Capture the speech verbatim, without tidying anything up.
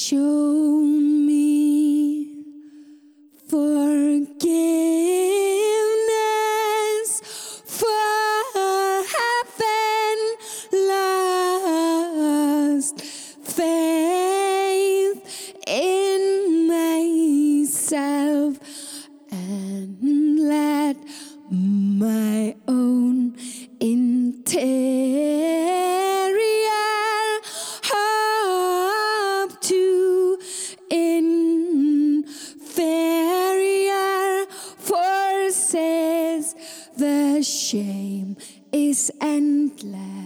Show me forgiveness, for heaven lost faith in myself, and let my own interior hope to inferior forces. The shame is endless.